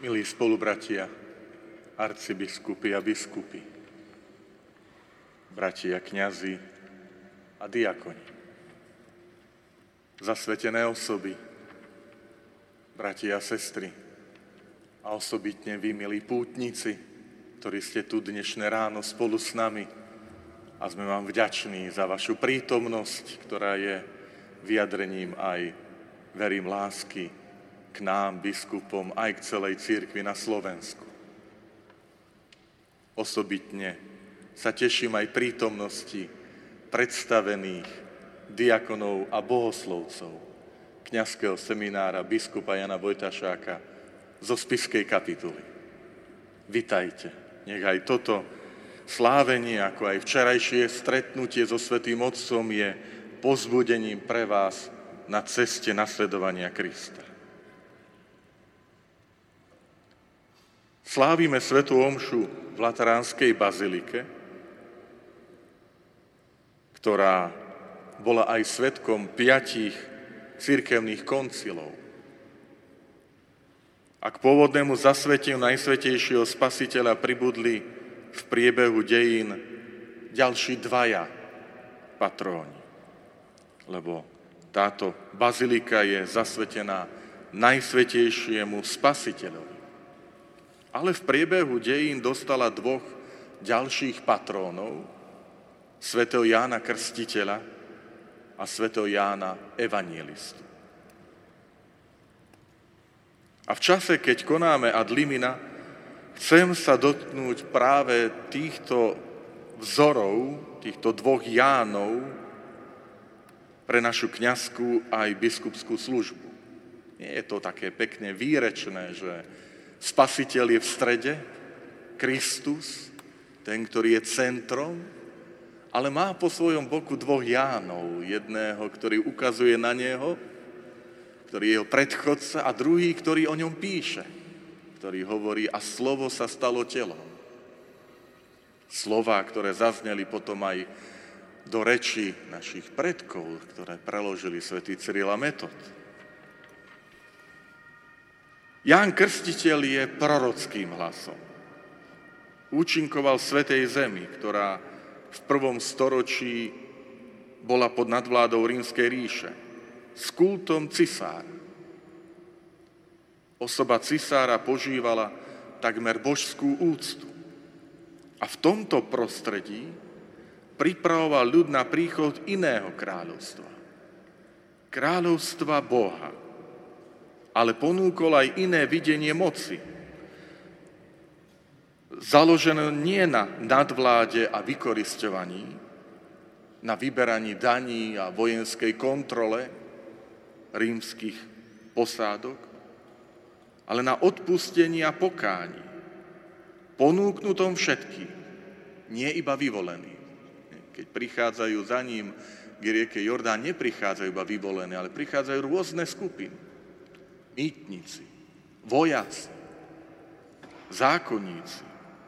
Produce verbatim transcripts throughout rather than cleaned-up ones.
Milí spolubratia, arcibiskupy a biskupy, bratia kňazi a diakoni, zasvetené osoby, bratia a sestry a osobitne vy, milí pútnici, ktorí ste tu dnešné ráno spolu s nami a sme vám vďační za vašu prítomnosť, ktorá je vyjadrením aj, verím, lásky k nám, biskupom, aj k celej cirkvi na Slovensku. Osobitne sa teším aj prítomnosti predstavených diakonov a bohoslovcov kňazského seminára biskupa Jana Vojtašáka zo Spišskej kapituly. Vitajte. Nech aj toto slávenie, ako aj včerajšie stretnutie so Svätým Otcom je povzbudením pre vás na ceste nasledovania Krista. Slávime svätú omšu v Lateránskej bazilike, ktorá bola aj svedkom piatich cirkevných koncilov. A k pôvodnému zasveteniu Najsvätejšieho Spasiteľa pribudli v priebehu dejín ďalší dvaja patróni, lebo táto bazilika je zasvetená Najsvätejšiemu Spasiteľovi. Ale v priebehu dejín dostala dvoch ďalších patrónov, svätého Jána Krstiteľa a svätého Jána Evangelistu. A v čase, keď konáme ad limina, chcem sa dotknúť práve týchto vzorov, týchto dvoch Jánov pre našu kňazskú aj biskupskú službu. Nie je to také pekne výrečné, že Spasiteľ je v strede, Kristus, ten, ktorý je centrom, ale má po svojom boku dvoch Jánov. Jedného, ktorý ukazuje na neho, ktorý je jeho predchodca, a druhý, ktorý o ňom píše, ktorý hovorí, a slovo sa stalo telom. Slová, ktoré zazneli potom aj do reči našich predkov, ktoré preložili svätý Cyril a Metod. Ján Krstiteľ je prorockým hlasom. Účinkoval v Svätej Zemi, ktorá v prvom storočí bola pod nadvládou Rímskej ríše, s kultom cisára. Osoba cisára požívala takmer božskú úctu. A v tomto prostredí pripravoval ľud na príchod iného kráľovstva. Kráľovstva Boha. Ale ponúkol aj iné videnie moci. Založené nie na nadvláde a vykorisťovaní, na vyberaní daní a vojenskej kontrole rímskych posádok, ale na odpustení a pokání, ponúknutom všetkým, nie iba vyvolení. Keď prichádzajú za ním k rieke Jordán, neprichádzajú iba vyvolení, ale prichádzajú rôzne skupiny. Mýtnici, vojaci, zákonníci.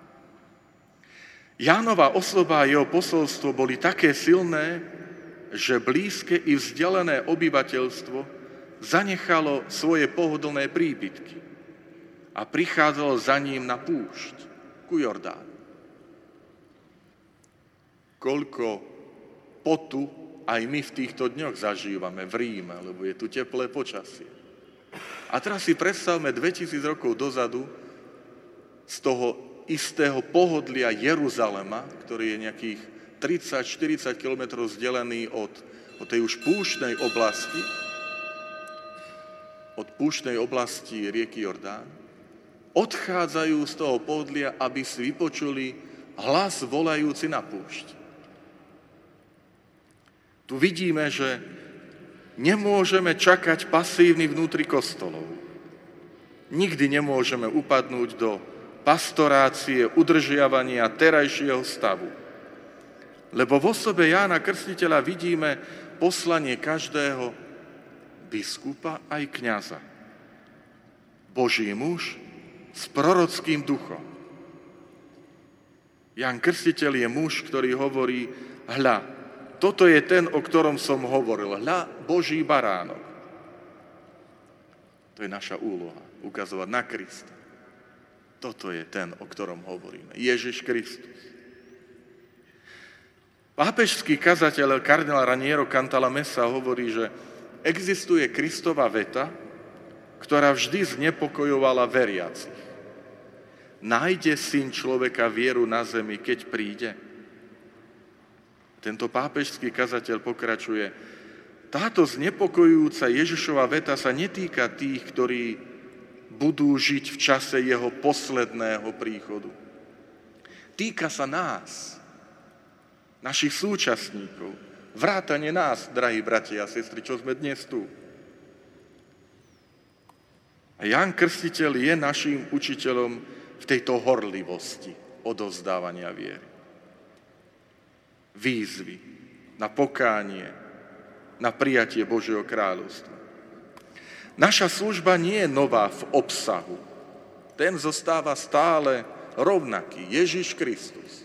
Jánova osoba a jeho posolstvo boli také silné, že blízke i vzdialené obyvateľstvo zanechalo svoje pohodlné príbytky a prichádzalo za ním na púšť, ku Jordánu. Koľko potu aj my v týchto dňoch zažívame v Ríme, lebo je tu teplé počasie. A teraz si predstavme dvetisíc rokov dozadu z toho istého pohodlia Jeruzalema, ktorý je nejakých tridsať štyridsať kilometrov vzdialený od, od tej už púštnej oblasti, od púštnej oblasti rieky Jordán, odchádzajú z toho pohodlia, aby si vypočuli hlas volajúci na púšť. Tu vidíme, že nemôžeme čakať pasívny vnútri kostolov. Nikdy nemôžeme upadnúť do pastorácie, udržiavania terajšieho stavu. Lebo v osobe Jána Krstiteľa vidíme poslanie každého biskupa aj kňaza. Boží muž s prorockým duchom. Ján Krstiteľ je muž, ktorý hovorí, hľa, toto je ten, o ktorom som hovoril. Hľa, Boží baránok. To je naša úloha, ukazovať na Krista. Toto je ten, o ktorom hovoríme. Ježiš Kristus. Pápežský kazateľ kardinál Raniero Cantalamessa hovorí, že existuje Kristova veta, ktorá vždy znepokojovala veriacich. Nájde syn človeka vieru na zemi, keď príde? Tento pápežský kazateľ pokračuje. Táto znepokojujúca Ježišova veta sa netýka tých, ktorí budú žiť v čase jeho posledného príchodu. Týka sa nás, našich súčasníkov, vrátane nás, drahí bratia a sestry, čo sme dnes tu. A Ján Krstiteľ je naším učiteľom v tejto horlivosti odovzdávania viery. Výzvy na pokánie, na prijatie Božieho kráľovstva. Naša služba nie je nová v obsahu. Ten zostáva stále rovnaký, Ježiš Kristus.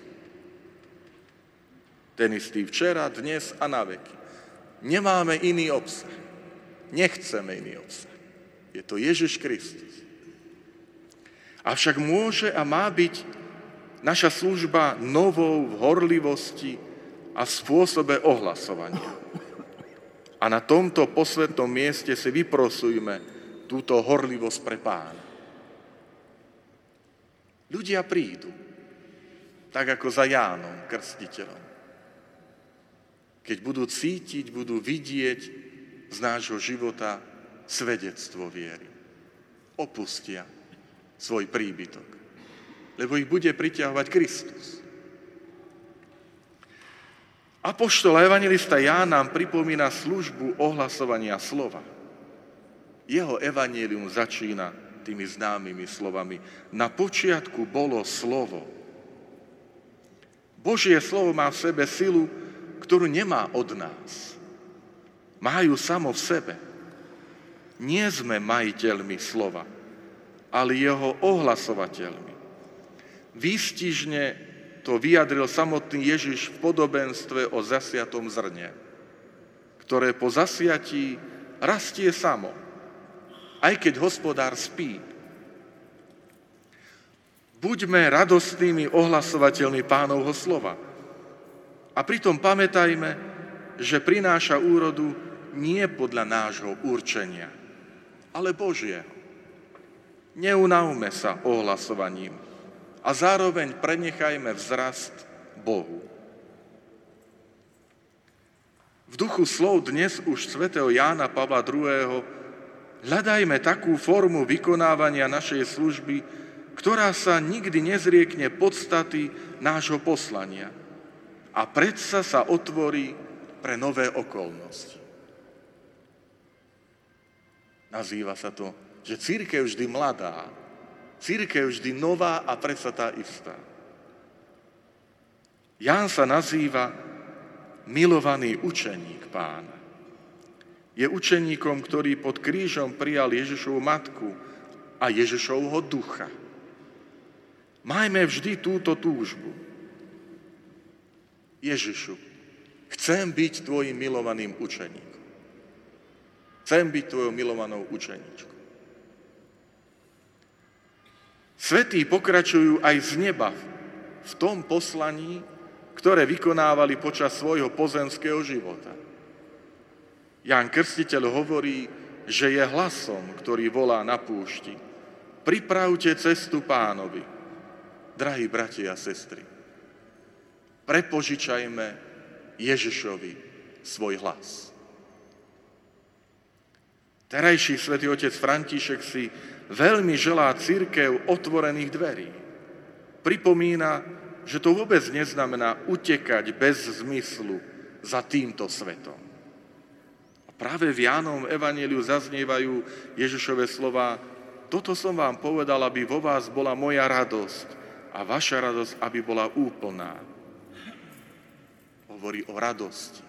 Ten istý včera, dnes a na veky. Nemáme iný obsah. Nechceme iný obsah. Je to Ježiš Kristus. Avšak môže a má byť naša služba novou v horlivosti a v spôsobe ohlasovania. A na tomto posvätnom mieste si vyprosujme túto horlivosť pre Pána. Ľudia prídu, tak ako za Jánom Krstiteľom. Keď budú cítiť, budú vidieť z nášho života svedectvo viery. Opustia svoj príbytok, lebo ich bude priťahovať Kristus. Apoštol a evanjelista Ján nám pripomína službu ohlasovania slova. Jeho evanjelium začína tými známymi slovami. Na počiatku bolo slovo. Božie slovo má v sebe silu, ktorú nemá od nás. Má ju samo v sebe. Nie sme majiteľmi slova, ale jeho ohlasovateľmi. Výstižne to vyjadril samotný Ježiš v podobenstve o zasiatom zrne, ktoré po zasiatí rastie samo, aj keď hospodár spí. Buďme radostnými ohlasovateľmi Pánovho slova. A pritom pamätajme, že prináša úrodu nie podľa nášho určenia, ale Božieho. Neunavme sa ohlasovaním a zároveň prenechajme vzrast Bohu. V duchu slov dnes už svätého Jána Pavla druhého. Hľadajme takú formu vykonávania našej služby, ktorá sa nikdy nezriekne podstaty nášho poslania a predsa sa otvorí pre nové okolnosti. Nazýva sa to, že cirkev vždy mladá, cirkev vždy nová a predsa tá istá. Ján sa nazýva milovaný učeník Pána. Je učeníkom, ktorý pod krížom prijal Ježišovu matku a Ježišovho ducha. Majme vždy túto túžbu. Ježišu, chcem byť tvojim milovaným učeníkom. Chcem byť tvojou milovanou učeníčkou. Svätí pokračujú aj z neba v tom poslaní, ktoré vykonávali počas svojho pozemského života. Ján Krstiteľ hovorí, že je hlasom, ktorý volá na púšti. Pripravte cestu Pánovi. Drahí bratia a sestry, prepožičajme Ježišovi svoj hlas. Terajší svätý otec František si veľmi želá cirkev otvorených dverí. Pripomína, že to vôbec neznamená utekať bez zmyslu za týmto svetom. A práve v Jánovom evanjeliu zaznievajú Ježišove slova: toto som vám povedal, aby vo vás bola moja radosť a vaša radosť, aby bola úplná. Hovorí o radosti.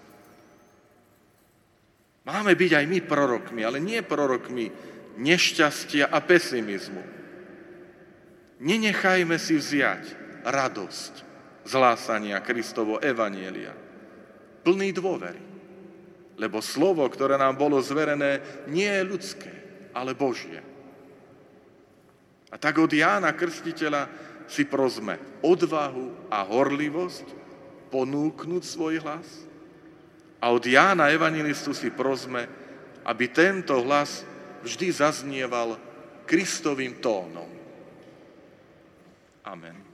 Máme byť aj my prorokmi, ale nie prorokmi nešťastia a pesimizmu. Nenechajme si vziať radosť z hlásania Kristovo evanjelia, plný dôvery, lebo slovo, ktoré nám bolo zverené, nie je ľudské, ale Božie. A tak od Jána Krstiteľa si prosme odvahu a horlivosť ponúknuť svoj hlas. A od Jána Evangelistu si prosme, aby tento hlas vždy zaznieval Kristovým tónom. Amen.